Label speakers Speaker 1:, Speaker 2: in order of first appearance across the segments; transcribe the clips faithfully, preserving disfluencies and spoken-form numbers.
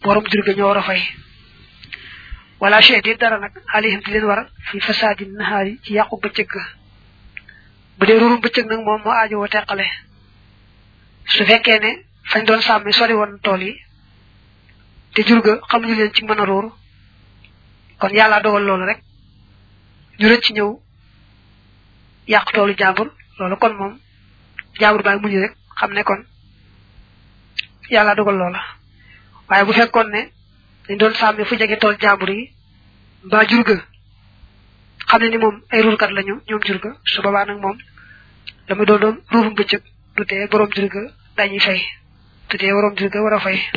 Speaker 1: borom jur ga ñoo wara fay wala shay di dara nak alihim di len war fi fasadi nahari ci yaqku beccëg bu dé rurum beccëg nak mom mo aajo wo tekkale su fekkee ne fañ doon sàmmi sori woon tool yi te jur ga xamuñu leen ci mën a róor kon yàlla dogal loolu rek ñu rëcc ñëw yàq toolu jàmbur loolu kon moom jàmbur baa muñu rek xam ne kon yàlla dogal loola waaye bu fekkoon ne dañ doon sàmmi fu jege tool jàmbur yi mbaa jur ga xam ne ni moom ay ruurkat lañu ñoom jur ga su boobaa nag moom dama doon doon ruurum bëccëg du tee borom jur ga dañuy fay te tee borom jur ga war a fay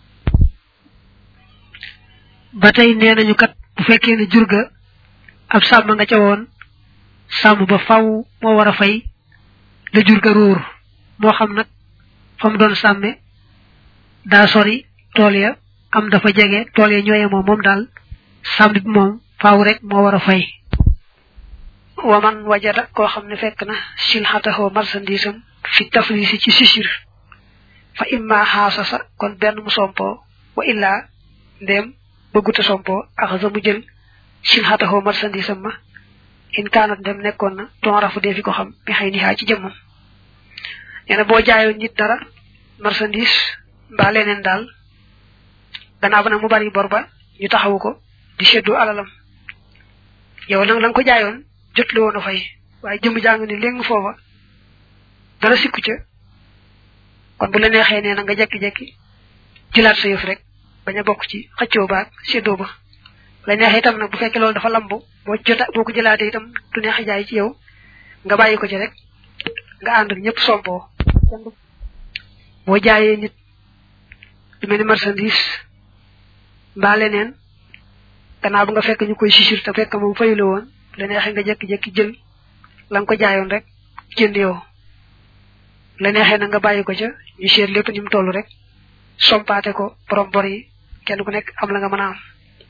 Speaker 1: ba tey nee nañu kat bu fekkee ne jur ga ab sàmm nga ca woon sàmm ba faw moo war a fay la jur ga ruur moo xam nag fa mu doon sàmme daa sori tool ya am dafa jege tool ya ñooye moom moom daal sàmm bi moom faaw rek moo war a fay waman wajada koo xam ne fekk na silxataxoo marsandisam fi taflisi ci sisir fa imma xaasasa kon benn mu sompo wa illa ndem bëgguta sompo axasa mu jël silxataxoo marsandisam ma in kaanat ndem nekkoon na ton rafu dee fi ko xam bi xëy nihaa ci jëmmam neena boo jaayoon nit dara marsandis mbaa leneen daal gannaaw ba nag mu bari bor ba ñu taxawu ko di seddu alalam yow nag la nga ko jaayoon jot li woon a fay waaye jëmm jàng ni léegi foofa dara sikku ca kon bu la neexee nee na nga jekki-jekki jëlaat sa yëf rek bañ a bokk ci xëccoo baag seddoo ba la neexee itam nag bu fekkee loolu dafa lambu boo jota boo ko jëlaatee itam du neex a jaay ci yow nga bàyyi ko ci rek nga ànd ñëpp sompoo boo jaayee nit du mel ni marchandise mbaa leneen gannaaw bu nga fekk ñu koy sisir te fekk moom fayu la woon la neexee nga jekki-jekki jël la nga ko jaayoon rek jënd yow la neexee na nga bàyyi ko ca ñu seet lépp ni mu toll rek sompaate ko borom bor yi kenn ku nekk am la nga mën a am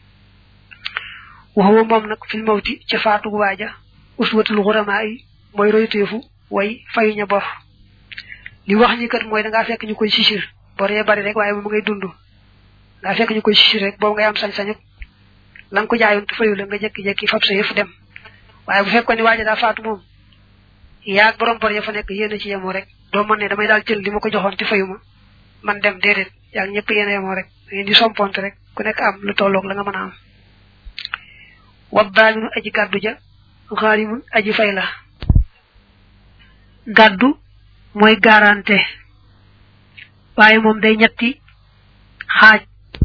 Speaker 1: waxuma moom nag fil mawti ca faatu waaja uswatul xuramaa yi mooy royteefu way fayuña bor li wax ñi kat mooy da ngaa fekk ñu koy sisir bor yee bari rek waaye moom ngay dund ngaa fekk ñu koy sisir rek boobu ngay am sañ-sañu la nga ko jaayoon te fayu la nga jekki-jekki fab sa yëf dem waaye bu fekkoon ni waaja daa faatu moom yaag borom bor ya fa nekk yéen a ci yemoo rek doo mën ne damay daal jël li ma ko joxoon te fayu ma man dem déedéet yaag ñëpp yéen a yemoo rek ngeen di somponte rek ku nekk am lu tolloog la nga mën a am wabbaaminu aji gàddu ja xaarimun aji fay la gàddu mooy garanté waaye moom day ñetti xaaj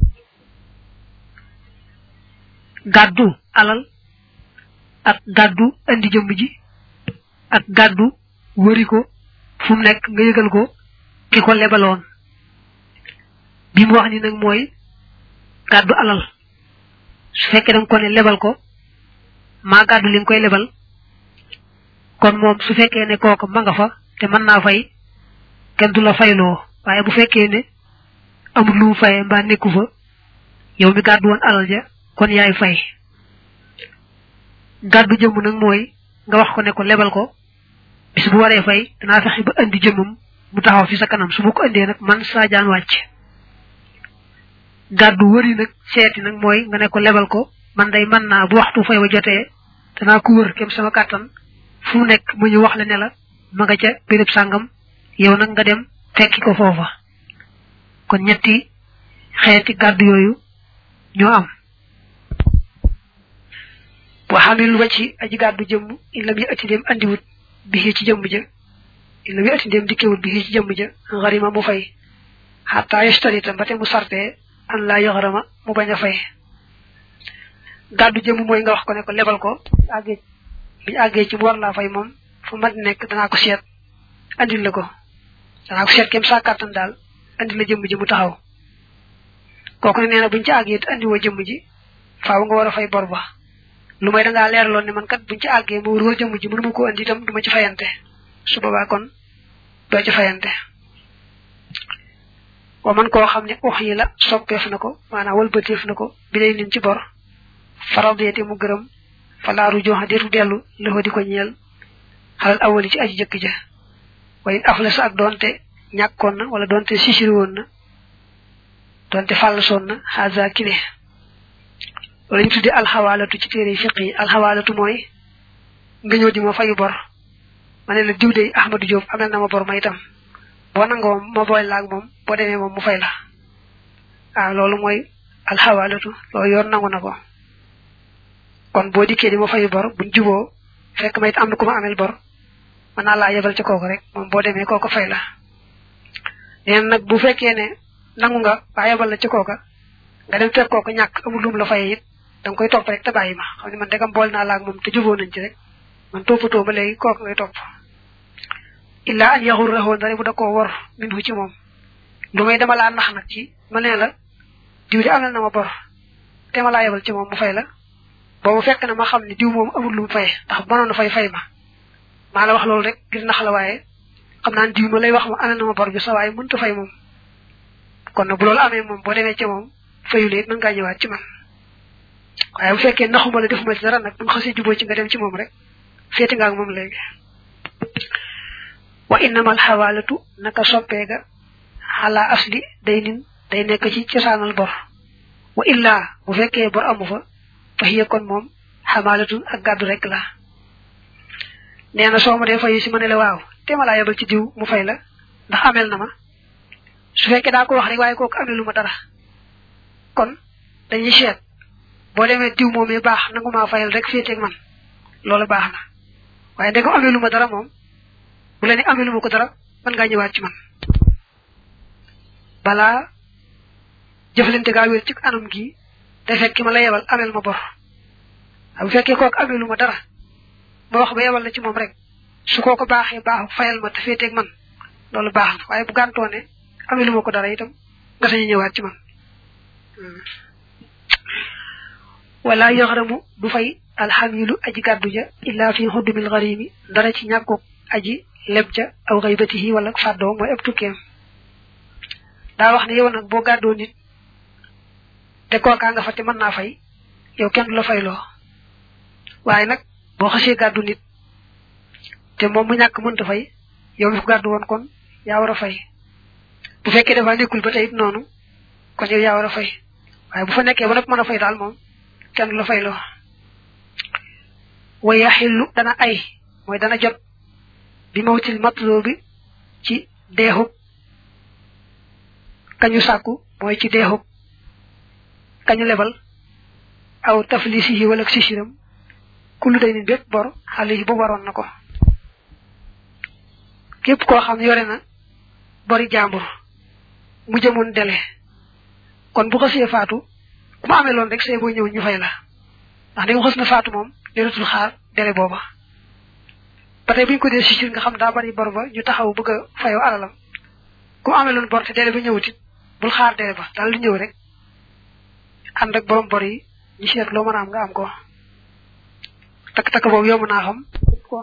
Speaker 1: gàddu alal ak gàddu andi jëmm ji ak gàddu wëri ko fu mu nekk nga yëgal ko ki ko lebaloon bi mu wax ni nag mooy gàddu alal su fekkee danga ko ne lebal ko maa gàddu li nga koy lebal kon moom su fekkee ne kooku ma nga fa te mën naa fay kenn du la fayloo waaye bu fekkee ne amul lu mu fayee mbaa nekku fa yow mi gàddu woon alal ja kon yaay fay gàddu jëmm nag mooy nga wax ko ne ko lebal ko bis bu waree fay danaa fexe ba andi jëmmam mu taxaw fi sa kanam su ma ko andee nag man saa jaan wàcc gàddu wëri nag seeti nag mooy nga ne ko lebal ko man day mën naa bu waxtu fay wa jotee danaa ko wër kem sama kàttan fu mu nekk mu ñu wax la ne la ma nga ca béréb sàngam yow nag nga dem fekki ko foofa kon ñetti xeeti gàddu yooyu ñoo am wa hamil wacci aji gàddu jëmm illa mi ati dem andiwut bi ci jëmm ja illa mi ati dem dikkewut bi ci jëmm ja xarima mu fay hatta yashtarita mbate mu sarte an la yoxarama mu bañ a fay gàddu jëmm mooy nga wax ko ne ko lebal ko àggee bi àggee ci mu war laa fay moom fu mat nekk danaa ko seet andil la ko danaa ko seet kem saa kàttan daal andil la jëmm ji mu taxaw kooku ne nee na buñ ci àggee te andiwoo jëmm ji faaw nga war a fay bor ba lu may da ngaa leeraloon ne man kat buñ ci àggee ma wër jëmm ji mënuma ko andi itam du ma ci fayante su boobaa kon doo ci fayante wa man koo xam ne wax yi la soppeef na ko maanaam wëlbateef na ko bi lay nin ci bor faradiyati mu gërëm falaaru joxa deetu dellu loxo di ko ñeel xalal awali ci aji jëkk ja wayin aflasa ak doonte ñàkkoon na wala doonte sisiri woon na donte fàll sonna haza kile wala ñu tuddi alxawaalatu ci téere fiqh yi alxawaalatu mooy nga ñëw di ma fayu bor ma ne la diw de Ahmadou Diop amel na ma bor ma itam boo nangoo ma boy laag moom boo demee moom mu fay la ah loolu mooy alxawaalatu loolu yoon nangu na ko kon boo dikkee di ma fayu bor buñ juboo fekk ma it am na ku ma amel bor mën naa laa yebal ci kooku rek moom boo demee kooku fay la neen nag bu fekkee ne nangu nga ba yebal la ci kooka nga dem fekk kooku ñàkk amul lum la fay it da nga koy topp rek te bàyyi ma xam ne man degam bool naa laag moom te juboo nañ ci rek man toppatoo ba léegi kooku ngay topp illa an yaxurrahu ndare bu da koo wor min hu ci moom lu may dama laa nax nag ci ma nee la diw di amel na ma bor te ma laa yebal ci moom mu fay la boobu fekk na ma xam ne diw moom amul lu mu fay ndax mënoon na fay fay ma maa la wax loolu rek ngir nax la waaye xam naa diw ma lay wax ma amel na ma bor bi sa waaye mënta fay moom kon nag bu loolu amee moom boo demee ci moom fayul it mën ngaa ñëwaat ci man waaye bu fekkee naxuma la defuma ci dara nag bu nga xasee juboo ci nga dem ci moom rek féeti nga ak moom léegi wa innamal xawaalatu naka soppeega xala asli day nin day nekk ci cosaanal bor wa illaa bu fekkee bor amu fa fa hiya kon moom xamaalatun ak gàddu rek la nee na soo ma dee fayu si ma ne la waaw te ma laa yebal ci diw mu fay la ndax amel na ma su fekkee daa ko wax rek waaye kooku amelu ma dara kon dañuy seet boo demee diw moomee baax nangu maa fayal rek féeteeg man loolu baax na waaye ndegam amelu ma dara moom bu la ne amelu ma ko dara mën ngaa ñëwaat ci man balaa jëflante gaa wér ci anam gi te fekk ma la yebal amel ma bor bu fekkee kooku amelu ma dara ma wax ba yebal la ci moom rek su kooko baaxee baaxu fayal ma te féeteeg man loolu baax na waaye bu gàntoo ne amelu ma ko dara itam nga sañu ñëwaat ci man wala yaxramu du fay alxamilu aji gàddu ja illa fi xuddumil garimi dara ci ñàkkoog aji leb ja aw xaybatihi wala fàddoo mooy ab tukkeem daa wax ne yow nag boo gàddoo nit te kookaa nga fa te mën naa fay yow kenn du la fayloo waaye nag boo xasee gàddu nit te moom mu ñàkk mënta fay yow mi ko gàddu woon kon yaa war a fay bu fekkee dafa nekkul ba tey it noonu kon yow yaa war a fay waaye bu fa nekkee ba nag mën a fay daal moom kenn du la fayloo wa yaxillu dana ay mooy dana jot bi mawtil matlo bi ci deexub kañu sàkku mooy ci deexub kañu lebal aw taflisihi wala sisiram kullu day ni bépp bor xale yi boobu waroon na ko képp koo xam yore na bori jàmbur mu jëmoon dele kon bu xasee faatu ku ma amee loon rek see boo ñëw ñu fay la ndax dañu xas na faatu moom deletul xaar dele booba ba tey bu ñu ko dee sisir nga xam daa bari bor ba ñu taxaw bëgg a fayoo alalam ku ma amee loon bor te dele ba ñëwutit bul xaar dele ba daal lu ñëw rek ànd ak borom bor yi ñu seet loo mën a am nga am ko takk-takk boobu yomb naa xam ko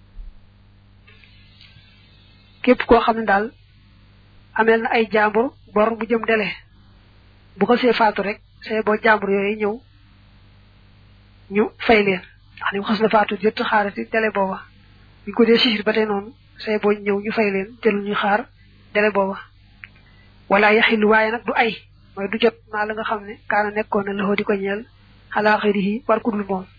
Speaker 1: képp koo xam ne daal ameel na ay jàmbur bor bu jëm dele bu ko see faatu rek see boo jàmbur yooyu ñëw ñu fay leen ndax ni mu xas na faatu jot xaarati dele booba bu ko dee sisir ba tey noonu see boo ñëw ñu fay leen jël ñu xaar dele booba wala yaxilu waaye nag du ay mooy du jot maa la nga xam ne kaana nekkoon na loxo di ko ñeel xalaa xëyri war ku dul moom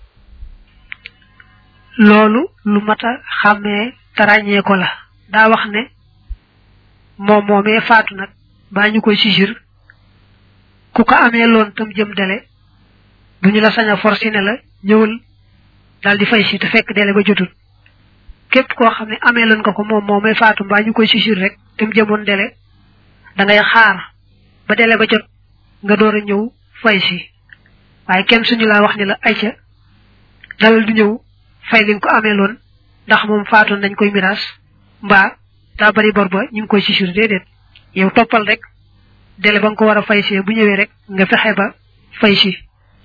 Speaker 1: loolu lu mata xàmmee tarañee ko la daa wax ne moom moomee faatu nag baa ñu koy sisir ku ko amee loon tam jëm dele duñu la sañ a forcé ne la ñëwal daal di fay si te fekk dele ba jotul képp koo xam ne amee loon nga ko moom moomee faatu mbaa ñu koy sisir rek tam jëmoon dele da ngay xaar ba dele ba jot nga door a ñëw fay si waaye kenn suñu laa wax ni la ayca dalal du ñëw fay li nga ko amee loon ndax moom faatoon nañ koy miraas mbaa daa bari bor ba ñu ngi koy sisir déedéet yow toppal rek dele ba nga ko war a fay si bu ñëwee rek nga fexe ba fay si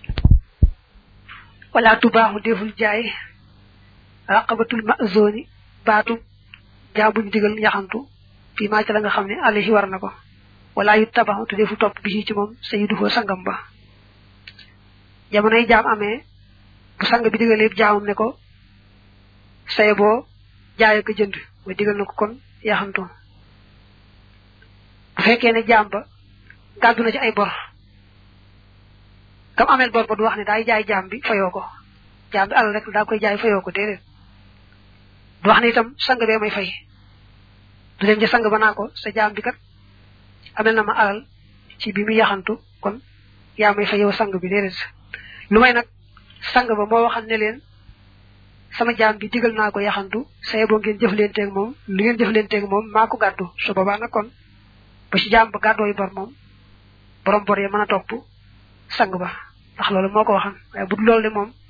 Speaker 1: wala tubaaxu deful jaay raqabatul mazoni baatu jaabuñ digal yaxantu fii maa ci la nga xam ne alayhi war na ko wala yu tabaxu te defu topp bi ci moom sayyiduhu sangam ba jamonoy jaam amee bu sang bi digalee jaamam ne ko saye boo jaay ko jënd mooy digal na ko kon yaxantu bu fekkee ne jaam ba gàddu na ci ay bor kam amel bor ba du wax ne daay jaay jaam bi fayoo ko jaam bi alal rek daa koy jaay fayoo ko déedéet du wax ne itam sang bee may fay du dem ci sang ba naa ko sa jaam bi kat amel na ma alal ci bi mu yaxantu kon yaa may fay yow sang bi déedéet lu may nag sang ba moo waxal ne leen sama jaam bi digal naa ko yaxantu saye boo ngeen jëflenteeg moom lu ngeen jëflenteeg moom maa ko gàddu su boobaa nag kon ba ci jaam ba gàddoo yi bor moom borom bor ya mën a topp sang ba ndax loolu moo ko waxan waaye bu dul loolu de moom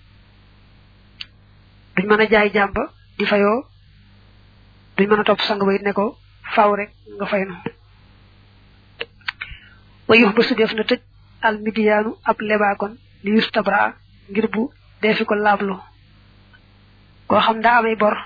Speaker 1: duñ mën a jaay jaam ba di fayoo duñ mën a topp sang ba it ne ko faaw rek nga fay nu wayux ba su def na tëj al midiyaanu ab lebaakon li yustabra ngir bu defi ko laablu koo xam daa amay bor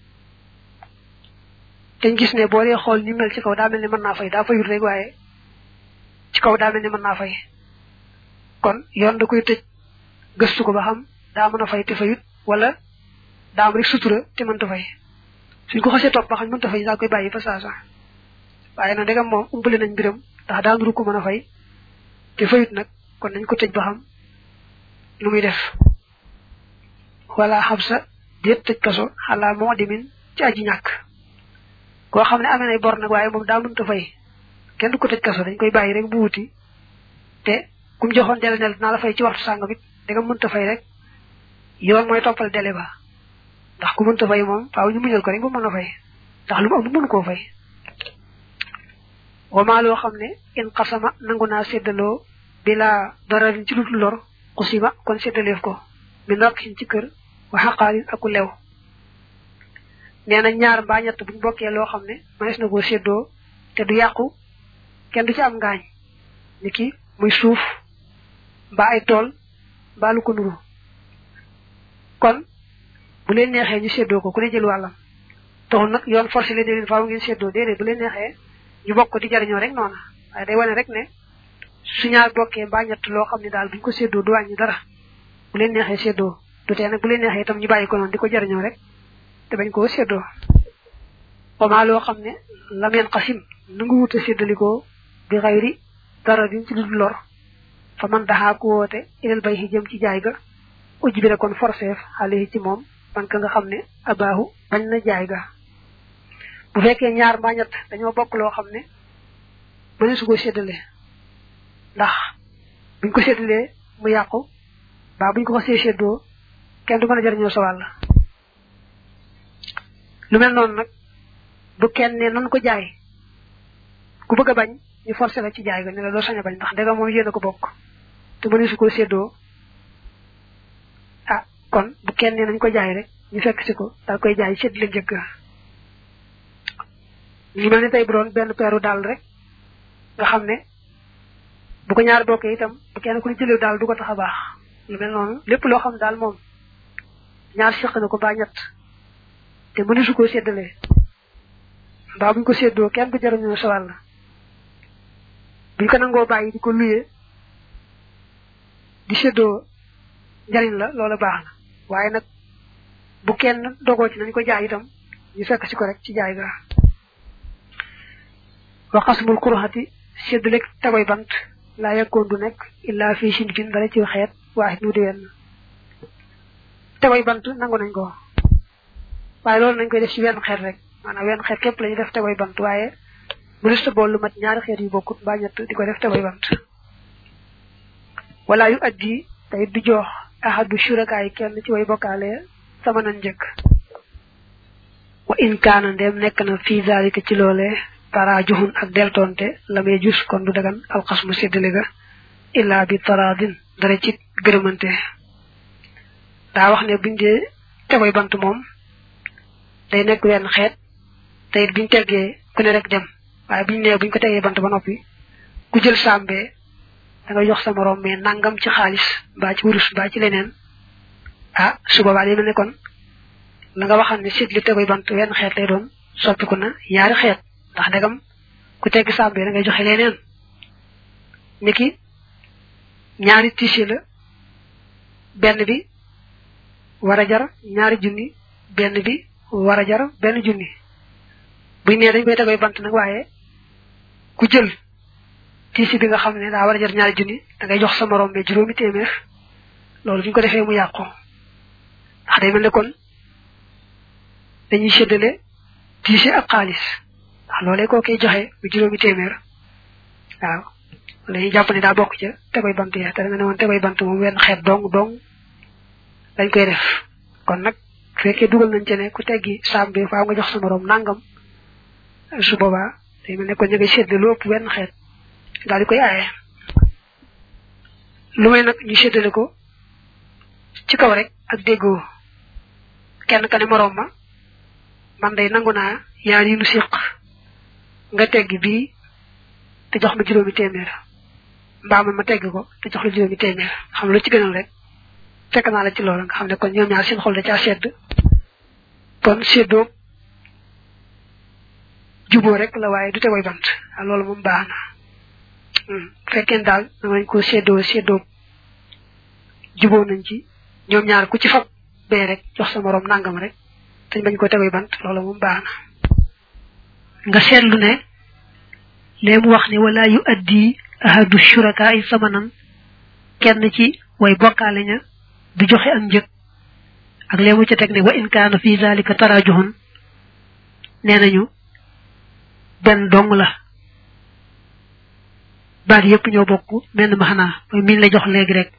Speaker 1: te gis ne boo dee xool ni mel ci kaw daa mel ne mën naa fay daa fayut rek waaye ci kaw daa mel ne mën naa fay kon yoon da koy tëj gëstu ko ba xam daa mën a fay te fayut wala daa am rek sutura te mënta fay suñ ko xasee topp ba xam mënta fay daa koy bàyyi fa saasa waaye nag dégam moom umpale nañ mbiram ndax daa nuru ko mën a fay te fayut nag kon nañ ko tëj ba xam lu muy def wala xam sa déet tëj kaso xalaa moo dimin ci aji ñàkk koo xam ne amee nay bor nag waaye moom daa mënta fay kenn du ko tëj kaso dañ koy bàyyi rek bu wuti te kum joxoon dele nel dinaa la fay ci waxtu sàngam it dégam mënta fay rek yoon mooy toppal dele ba ndax ku mënta fay moom faaw ñu muñal ko rek bu mën a fay ndax lu mu am mënu koo fay wamaa loo xam ne in xasama nangu naa séddaloo bila dararin ci lutul lor xusima kon séddaleef ko mi naq xin ci kër wa xaqaalin aku lew nee na ñaar mbaa ñett buñ bokkee loo xam ne manes na koo séddoo te du yàqu kenn du ci am ngaañ ni ki muy suuf mbaa ay tool mbaa lu ko nuru kon bu leen neexee ñu séddoo ko ku ne jël wàllam taxul nag yoon forcé leen leen faaw ngeen séddoo déedéet bu leen neexee ñu bokk di jariñoo rek noona waaye day wane rek ne su ñaar bokkee mbaa ñett loo xam ne daal buñ ko séddoo du wàññi dara bu leen neexee séddoo du tee nag bu leen neexee itam ñu bàyyi ko noonu di ko jariñoo rek te bañ koo séddoo wamaa loo xam ne lam yeen xasim nangu wut a séddalikoo bi xayri dara diñ ci lu lor fa man daxaa ku woote ilal bay xi jëm ci jaay ga ujj bi kon forceef xale ci moom man ka nga xam ne abaahu bañ na jaay ga bu fekkee ñaar mbaa ñett dañoo bokk loo xam ne mëne su ko séddale ndax buñ ko séddalee mu yàqu baa buñ ko xasee séddoo kenn du mën a jariñoo sa wàll lu mel noonu nag bu kenn ne nan ko jaay ku bëgg a bañ ñu forcé la ci jaay ga ne la doo sañ a bañ ndax dega moom yéen a ko bokk te mëne su ko séddoo ah kon bu kenn ne nañ ko jaay rek ñu fekk si ko daal koy jaay sédd la njëkk ñu mel ni tey bu doon benn peeru daal rek nga xam ne bu ko ñaar bokkee itam bu kenn ku ne jëlew daal du ko tax a baax lu mel noonu lépp loo xam daal moom ñaar seq na ko baa ñett te mënu su ko séddalee mbaa buñ ko séddoo kenn du jariñoo sa wàll buñ ko nangoo bàyyi di ko luyee di séddoo njariñ la loola baax na waaye nag bu kenn dogoo ci nañ ko jaay itam ñu fekk si ko rek ci jaay ga wa xasmul kuruxati séddale tegoy bant laa yekkoon du nekk illaa fii sinfin dara ci xeet waaxit mu di wenn tegoy bant nangu nañ ko waaye loolu nañ koy def ci wenn xeet rek maanaam wenn xeet képp lañu def tegoy bant waaye mënusta bool lu mat ñaari xeet yu bokkut mbaa ñett di ko def tegoy bant wala yu addi tey du jox ahadu shurakaay kenn ci way bokkaale sama nan njëkk wa in kaana ndem nekk na fii zalika ci loolee tara juhun ak deltonte lamee jus kon du dagan alxasmu séddale ga illa bi taradin dara ci gërëmante daa wax ne buñ dee tegoy bant moom day nekk wenn xeet te it biñ teggee ku ne rek dem waaye buñ nee buñ ko tegee bant ba noppi ku jël sàmbee da nga jox sa morom mais nangam ci xaalis mbaa ci wurus mbaa ci leneen ah su boobaa day mel ne kon la nga waxal ne séddale tegoy bant wenn xeet lay doon soppiku na ñaari xeet ndax dagam ku tegg sàmbe da ngay joxe leneen niki ñaari tisi la benn bi war a jar ñaari junni benn bi war a jar benn junni buñ nee dañ koy tegoy bant nag waaye ku jël tisi bi nga xamne da wara jar ñaari junni da ngay jox sa morom be juroomi témèr loolu buñ ko defé mu yaqko ndax day melni kon dañuy sédélé tisi ak xaalis ndax lolé ko kay joxé bu juroomi témèr waaw lay japp ni da bok ci tegoy bant ya té nga won tegoy bant mom wenn xet dong dong dañ koy def kon nak fekke dugal nañ ci né ku teggi sambe faaw nga jox sa morom nangam su boba day melni ko ñëgay sédé lopp wenn xet dal di koy ayé lumay nak ñu sédélé ko ci kaw rek ak déggo kenn ka ne morom ma man day nanguna yaar yi nu siq nga teggi bi te jox ma juroomi témèr mbam ma tegg ko te jox la juroomi témèr xam lu ci gënal rek fekk na la ci loolu nga xam ne kon ñoom ñaar seen xol da ca sedd kon seddo jubo rek la waye du tegoy bant loolu mom baaxna hmm fekken dal nañ ko seddo seddo jubo nañ ci ñoom ñaar ku ci fab be rek jox sa morom nangam rek te bañ ko tegoy bant loolu mom baaxna nga seetlu ne lém wax ni wala yu addi ahadu shuraka'i samanan kenn ci way bokale ña du joxe ak ñeuk ak lému ci tek ne wa in kana fi zalika tarajuhun nenañu ben dong la baat yépp ñoo bokku benn maxana moy min la jox légui rek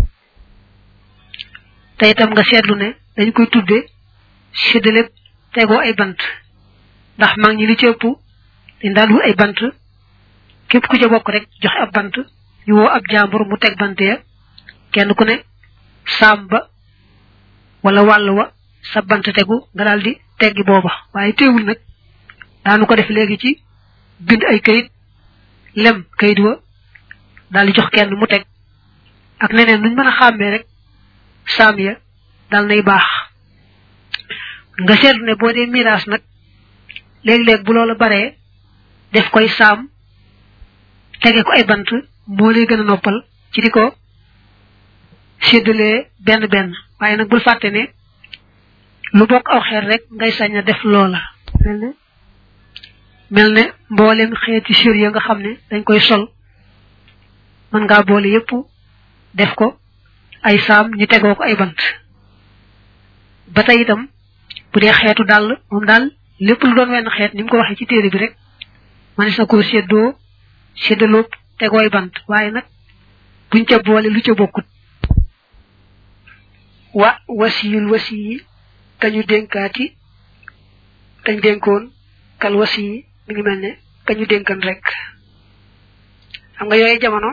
Speaker 1: tay tam nga sétlu ne dañ koy tuddé sédélé tégo ay bant ndax mag ñi li ci ëpp di ndalu ay bant képp ku ci bokk rek joxe ab bant ñu wo ab jambur mu tek bant ya kenn ku ne samba wala walu wa sa bant tegu nga daldi teggi boba waye teewul nak daanu ko def legi ci bind ay kayit lem kayit wa daldi jox kenn mu tek ak neneen nuñ mëna xamé rek sam ya dal nay bax nga sétlu ne bo dé mirage nak leg leg bu lolu baré def koy sam tégé ko ay bant mo lay gëna noppal ci diko sédélé ben ben waye nak bul faté né lu bok aw xéer rek ngay saña def loola melne melne mbolem xéeti sir ya nga xamné dañ koy sol man nga bolé yépp def ko ay sam ñu téggo ko ay bant batay itam bu dé xéetu dal mom dal lépp lu doon wenn xéet nim ko waxé ci téré bi rek manis na ko séddo sédelo téggo ay bant waye nak buñ ca bolé lu ca bokut wa wasiyul wasiyi kañu denkati kañ denkon kal wasiyi mi ngi melne kañu denkan rek xam nga yoy jamono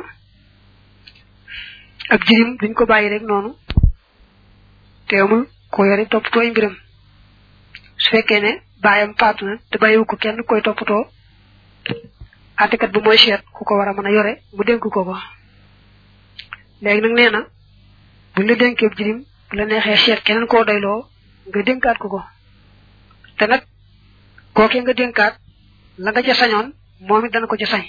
Speaker 1: ak jirim duñ ko bayyi rek nonu téwul ko yori top toy mbiram su fekkee ne bayam faatu na te bayiwu ko kenn koy toppatoo atekat bu moy seet ku ko wara mëna yore mu denk ko ko légui nak néna bu ñu denké jirim la nexé seet keneen ko doylo nga denkat ko ko té nak koké nga denkat la nga ca sañon momi dana ko ci sañ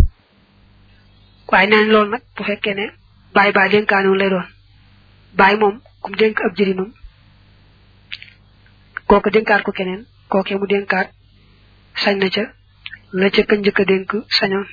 Speaker 1: way nañ lool nak bu fekké né bay bay denkanu lay doon bay mom kum denk ab jirimam koku denkat ko keneen koké mu denkat sañ na ca la ca kañ jëk denk sañon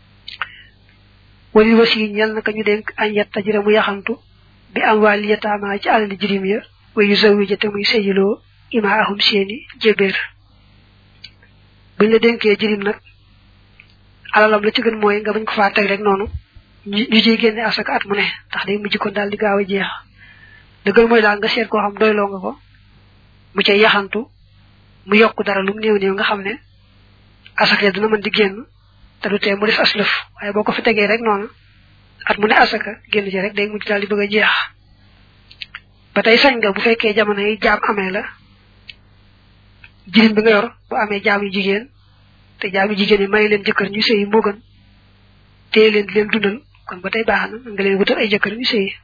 Speaker 1: wali wasi ñal naka ñu denk añ yatta jira mu yaxantu bi am wali yatama ci alal jirim ya way yuzawi te muy seyilo imaahum seeni jeber buñ la denké jirim nak alalam la ci gën moy nga bañ ko fa tek rek nonu ñu ci génné asaka at mu né tax day mujj ko dal di gaaw jeex deugal moy la nga sét ko xam doylo nga ko mu ci yaxantu mu yokku dara lu neew neew nga xamné asaka dina mën di génn té du té mu def aslef waye boko fi tégué rek nonu at mu né asaka génn ci rek day mujj dal di bëgg jeex batay sañ nga bu féké jamono yi jaam amé la jirim bi nga yor bu amé jaam yu jigéen té jaam yu jigéen yi may leen jëkkër ñu sey mo gën té leen leen dundal kon batay baaxna nga leen wutal ay jëkkër ñu sey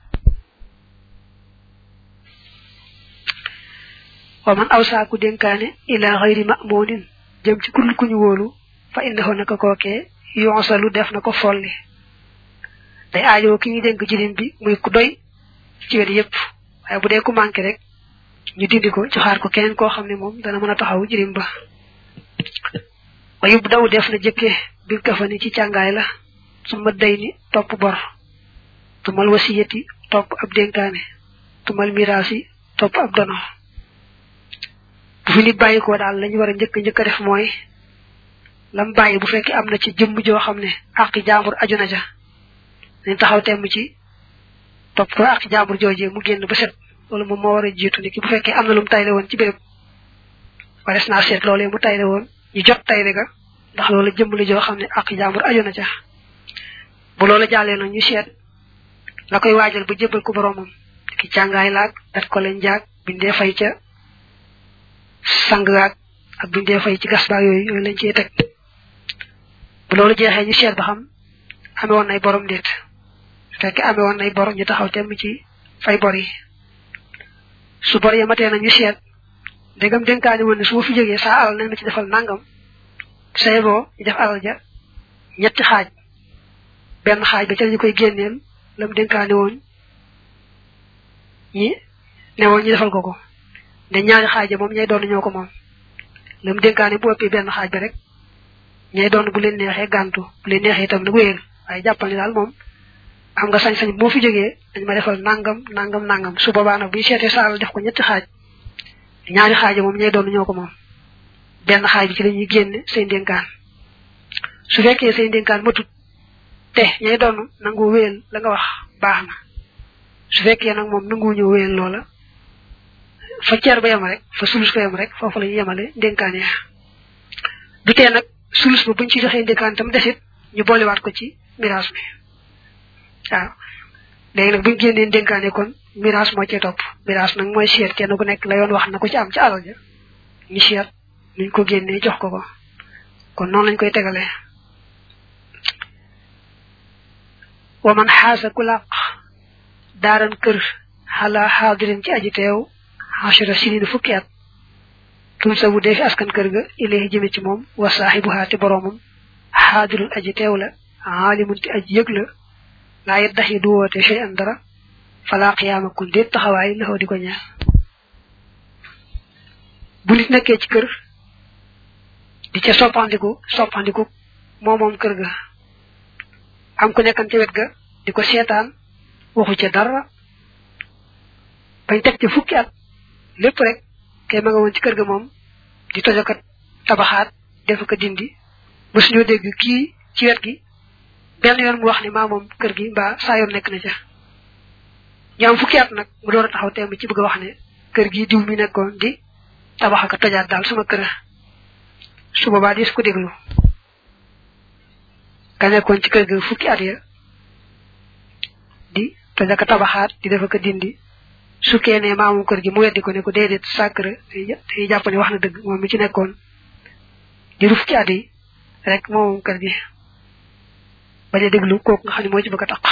Speaker 1: wa man awsa ku denkaane ila ghayri ma'munin jëm ci kul ku ñu wolu fa indahu naka koké yonsalu def nako folli day aajo ki ñu denk jirim bi muy ku doy ci wér yépp waye bu dé ku manké rek ñu dindi ko ci xaar ko keneen ko xamné mom dana mëna taxaw jirim ba wayu daw def na jëkke bir kafani ci ciangay la suma dayni top bor tumal wasiyati top ab denkaane tumal mirasi top ab dono bu fi nit bayiko dal lañu wara ñëk ñëk def moy lam bayyi bu fekk amna ci jëm jo xamne ak jaambur ajuna ja ñu taxaw tem ci top ko ak jaambur jojé mu genn ba set wala mo mo wara jitu niki bu fekke amna lum taylé won ci bërepp wares na set lolé mu taylé won ñu jot taylé ga ndax lolu jëm li jo xamne ak jaambur ajuna ja bu lolu jallé na ñu set la koy wajal bu jébal ko boromam ki ciangay laak dat ko len jaak bindé fay ca sang ak ak bindé fay ci gas ba yoy yoy lañ ci tek bu lolu jexé ñu sét ba xam amé won ay borom dit fekk amé won ay borom ñu taxaw tém ci fay bor yi su bor ya maté na ñu sét dégam denkaani won su fi joggé sa alal nañ ci defal nangam saybo ñu def alal ja ñetti xaj ben xaj ba ci ñu koy génneel lam denkaani won ñi néwon ñu defal ko ko né ñaari xaj mom ñay doon ñoko mom lam denkaani bu ëppé ben xaj ba rek ñay doon bu leen nexé gantu bu leen nexé tam nak wéel ay jappal ni dal mom am nga sañ sañ bo fi joggé dañ ma defal nangam nangam nangam su boba nak bu sété saal def ko ñetti xaj ñaari xaj mom ñay doon ñoko mom ben xaj bi ci lañuy génné seen denkaan su fekké seen denkaan matut té ñay doon nangu wéel la nga wax baxna su fekké nak mom nangu ñu wéel lola fa ciar ba yam rek fa sulus ko yam rek fofu lañu yamalé denkaan ya du té nak sulus bu buñ ci joxé denkaan tam desit ñu bolé wat ko ci mirage bi waaw légui nak buñ génné denkaane kon mirage mo ci top mirage nak moy seet kenn ku nek la yoon wax na ko ci am ci alal ja ñu seet ñu ko génné jox ko ko kon non lañ koy tégalé wa man hasa kulaq daran kër hala hadirin ci aji tew ashara sinin fukki at tul sabu def askan kër ga ilay jëme ci mom wa sahibuha ti boromum hadirul aji tew la alimun ti aji yëg la la yadahi du wote shay an dara fala qiyama kun de taxaway la diko ñaan bu nit nekké ci kër di ci soppandiku soppandiku momom kër ga am ko nekkan ci wet ga diko sétan waxu ci dara bañ tek ci fukki at lepp rek kay ma nga won ci kër ga mom di tojokat tabaxat def ko dindi bu suñu dégg ki ci wet gi ben yoon mu wax ni ma mom kër gi ba sa yoon nek na ca ñam fukki at nak mu doora taxaw tém ci bëgg wax ne kër gi diw mi nekkon di tabax ak tojaat dal sama kër su boba dis ko déglu ka nekkon ci kër ga fukki at ya di tojaka tabaxat di def ko dindi su kene maamu kër gi mu weddi ko ne ko dédét sacré té japp ni wax na dëgg mom mi ci nekkon di rufki adi rek mom kër gi baña déglu kok nga xani mo ci bëgg tax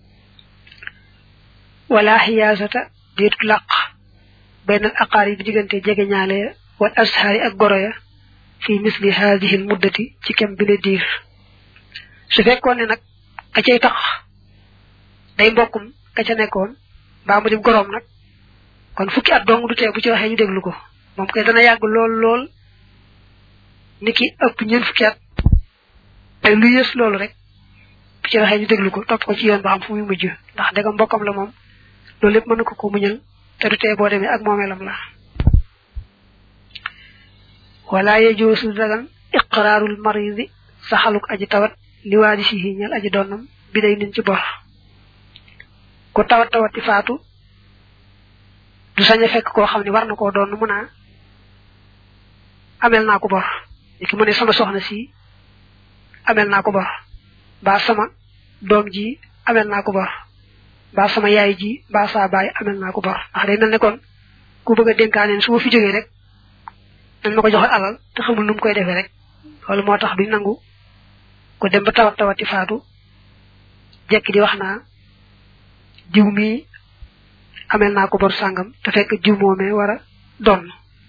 Speaker 1: wala hiyasata dit laq ben al aqari bi digënté jégé ñaalé wal ashari ak goro ya fi misli hadhihi al muddati ci kem bi le dir su fekkone nak ka cey tax day mbokum ka ca nekkon ba mu dim gorom nak kon fukki at dong du té bu ci waxé ñu déglu ko mom kay dana yag lool lool niki ëpp ñeen fukki at ay lu yees lool rek bu ci waxé ñu déglu ko top ko ci yoon ba xam fu muy mujj ndax dégam mbokam la mom lool lepp mëna ko ko muñal té du té bo démé ak momelam la wala yajusu dagan iqrarul marid sahaluk aji tawat liwadisihi ñal aji donnam bi day nin ci bor ko tawat tawati faatu du saña fekk ko xamni war na ko doon mu na amel na ko bor iki mu ne sama soxna si amel na ko bor ba sama dom ji amel na ko bor ba sama yaay ji ba sa baay amel na ko bor wax day melne kon ku bëgg denkaane su fi joggé rek dañ mako jox alal te xamul num koy défé rek lolu motax duñ nangu ko dem ba tawat tawati faatu jekki di waxna diw mi amel na ko bor sangam te fekk diw momé wara don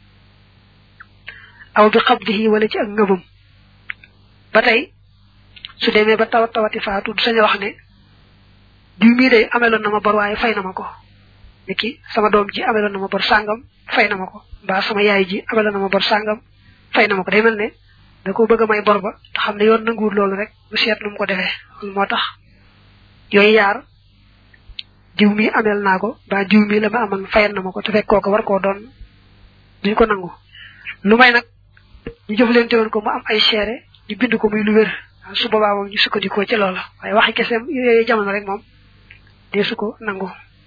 Speaker 1: aw bi qabdihi wala ci ak ngëbum batay su démé ba tawat tawati faatu du sañ wax ne diw mi day amelon na ma bor waye fay na mako niki sama dom ji amelon na ma bor sangam fay na mako ba sama yaay ji amelon na ma bor sangam fay na mako day melne da ko bëgg may bor ba te xam ne yoon nanguwul loolu rek mu seet nu mu ko defee moo tax yooyu yaar diw mi amel naa ko ba diw mi la ma aman fayal na ma ko te fekk kooku war koo doon duñ ko nangu lu may nag ñu jëflante woon ko mu am ay seere ñu bind ko muy lu wér su boobaa moom ñu sukkandikoo ci loola waaye waxi kese yooyu jamono rek moom dee su ko nangu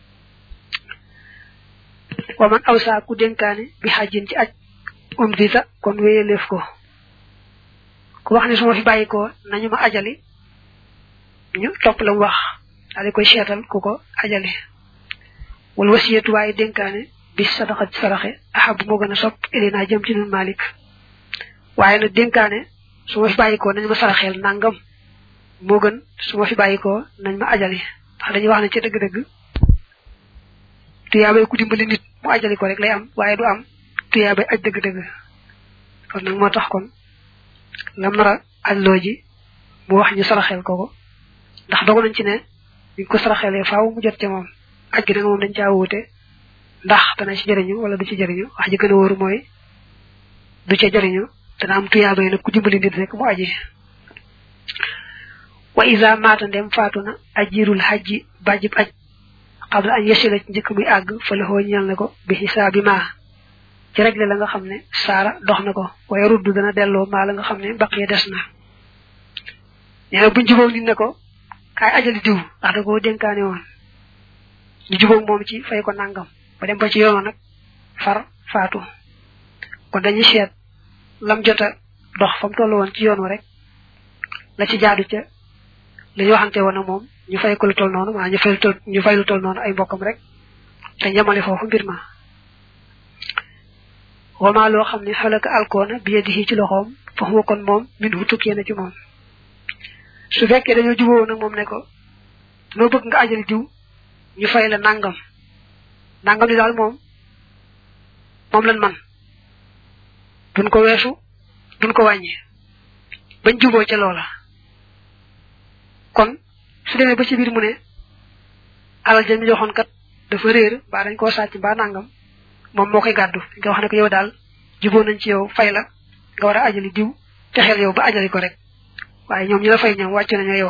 Speaker 1: wa man awsa ku dénkaane bi xajin ci aj um dita kon wéyaleef ko ku wax ne su ma fi bàyyi ko nañu ma ajali ñu topp la mu wax daal di koy seetal ku ko ajali wal wasiyatu waaye dénkaane bi sadaqa saraxe ahab moo gën a sopp ilina jëm ci nun malik waaye nag dénkaane su ma fi bàyyi ko nañ ma saraxeel nangam moo gën su ma fi bàyyi ko nañ ma ajali ndax dañuy wax ne ci dëgg-dëgg tuyaabay ku dimbali nit mu ajali ko rek lay am waaye du am tuyaabay aj dëgg-dëgg kon nag moo tax kon lam nar a ajloo ji mu wax ñu saraxeel ko ko ndax dogu nañ ci ne buñ ko saraxeelee faaw mu jot ca moom aj gi nag moom dañ caa wuute ndax dana ci jëriñu wala du ci jëriñu wax ji gën a wóoru mooy du ca jëriñu dana am tuyaabay nag ku dimbali nit rek mu aji wa iza maata ndem faatu na ajirul hajji bàjjib aj qabla an yasila ci njëkk muy àgg fa la xoo ñal na ko bi xisaabi maa ci regle la nga xam ne saara dox na ko waaye ruddu dana delloo maa la nga xam ne baqiya des na nee na buñ jubóog nit ne ko kaay ajali diw ndax da koo dénkaane woon ñu jubóog moom ci fay ko nangam ba dem ba ci yoon nag far faatu kon dañuy seet lam jota dox fa mu toll woon ci yoon wa rek la ci jaadu ca li ñu waxante woon ak moom ñu fay ko lu toll noonu maa ñu fay lu toll ñu fay lu toll noonu ay mbokkam rek te ñamale foofu mbir ma wama loo xam ne xalaka alkoona bi yadihi ci loxoom fa huwa kon moom min hu tukkee na ci moom su fekkee dañoo jubóo nag moom ne ko noo bëgg nga ajali diw ñu fay la nangam nangam li daal moom moom lan man duñ ko weesu duñ ko wàññi bañ jubóo ca loola kon su demee ba ci biir mu ne alal jëm joxoon kat dafa réer mbaa dañ koo sàcc mbaa nangam moom moo koy gàddu dañ koy wax ne ko yow daal jubóo nañ ci yow fay la nga war a ajali diw te xel yow ba ajali ko rek waaye ñoom ñu la fay ñoom wàcc nañu yow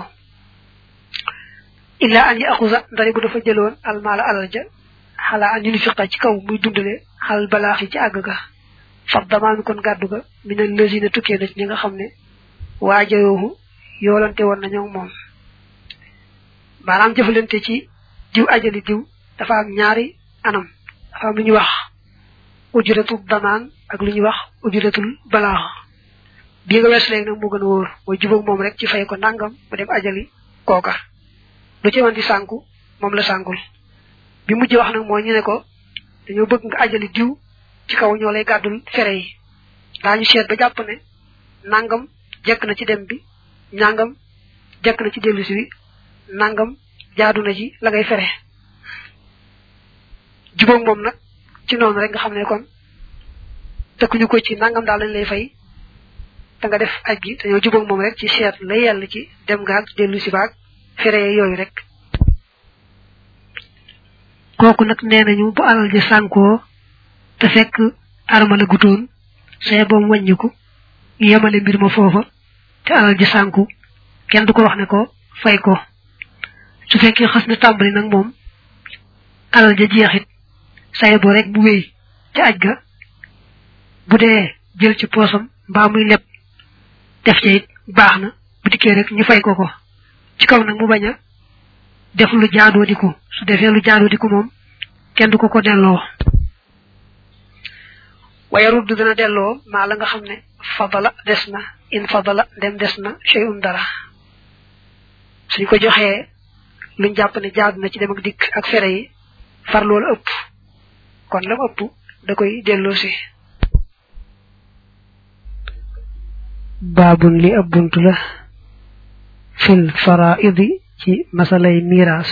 Speaker 1: illa an yi axusa ndari bu dafa jëloon almaala alal ja xalaa an ñu fiqa ci kaw muy dundale xal balaax yi ci àgg ga fab damaami kon gàddu ga mi ne lësina tukkee na ci ñi nga xam ne waajayoohu yoolante woon na ñoom moom maanaam jëfalante ci diw ajali diw dafa am ñaari anam dafa am lu ñuy wax ujratul damaan ak lu ñuy wax ujratul balaax bii nga weesu léegi nag moo gën a wóor mooy jubóog moom rek ci fay ko nangam mu dem ajali kooka lu ci woon di sànku moom la sànkul bi mujj wax nag mooy ñu ne ko dañoo bëgg nga ajali diw ci kaw ñoo lay gàddul fere yi daañu seet ba jàpp ne nangam jekk na ci dem bi nangam jekk na ci dellusi wi nangam jaadu na ci la ngay fere jubóog moom nag ci noonu rek nga xam ne kon tëkkuñu ko ci nangam daal lañ lay fay te nga def aj gi dañoo jubóog moom rek ci seet la yàlla ci dem gaag dellusi baag fere yooyu rek kooku nag nee nañu bu alal ji sànkoo te fekk arma la gutoon say boom wàññiku yemale mbir ma foofa te alal ji sànku kenn du ko wax ne ko fay ko su fekkee xas na tàmbali nag moom alal ja jeexit say bo rek bu wéy ci aj ga bu dee jël ci poosam mbaa muy leb def ci it baax na bu dikkee rek ñu fay ko ko ci kaw nag mu bañ a def lu jaadoo diku su defee lu jaadoo diku moom kenn du ko ko delloo waaye ruddu dana delloo maa la nga xam ne fadala des na in fadala dem des na shay'un dara suñ ko joxee luñ jàpp ne jaadu na ci dem ak dikk ak fere yi far loolu ëpp kon lam ëpp da koy delloo si baabun li ab buntu la fil faraidi ci masalay miraas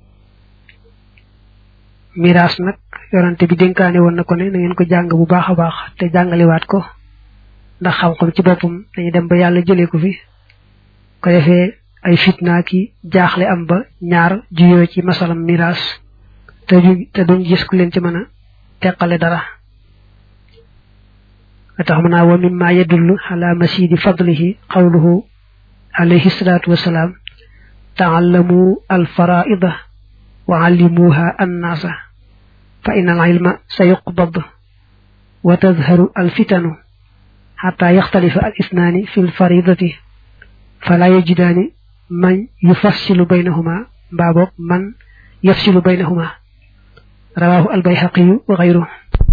Speaker 1: miraas nag yorante bi dénkaane woon na ko ne na ngeen ko jàng bu baax a baax te jàngaliwaat ko ndax xam-xam ci boppam dañuy dem ba yàlla jëlee ko fi ko defee ay fitna ki jaaxle am ba ñaar juyoo ci masalam miraas te du te duñ gis ku leen ci mën a teqale dara ataxmana wa mimma yadullu ala masidi fadlihi qawluhu alayhi salatu wassalam ta'allamu al-fara'ida wa 'allimuha an-nasa fa inna al-'ilma sayuqbad wa tadhharu al-fitanu hatta yakhtalifa al-ithnani fi al-faridati fala yajidani man yufassilu baynahuma babok man yafsilu baynahuma rawahu al-bayhaqi wa ghayruhu.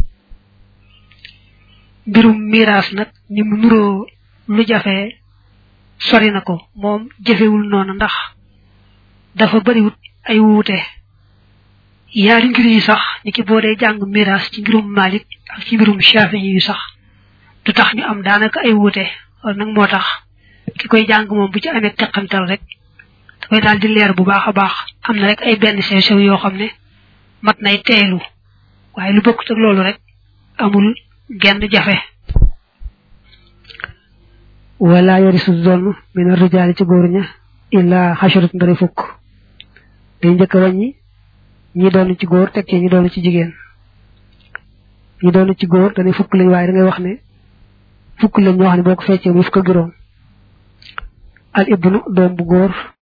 Speaker 1: birum miras nak ni mu nuro lu jafé sori nako mom jafewul non ndax dafa bari wut ay wuté yaari ngir yi sax niki bo dé jang miras ci ngirum malik ak ci ngirum shafi'i yi sax du tax ñu am danaka ay wuté nak motax ki koy jang mom bu ci amé tekantal rek da koy dal di leer bu baaxa baax amna rek ay benn sew sew yo xamné mat nay télu waye lu bokku ak lolu rek amul genn jafe. wala yarisu zon min ar-rijali ci goor ña illa hasharat ndari fukk day ñëk wañi ñi doon ci goor tek ci ñi doon ci jigen ñi doon ci goor dañay fukk lañ waye da ngay wax ne fukk lañ ñoo xamne boko féccé mu fukk ak juroom al ibnu doom bu goor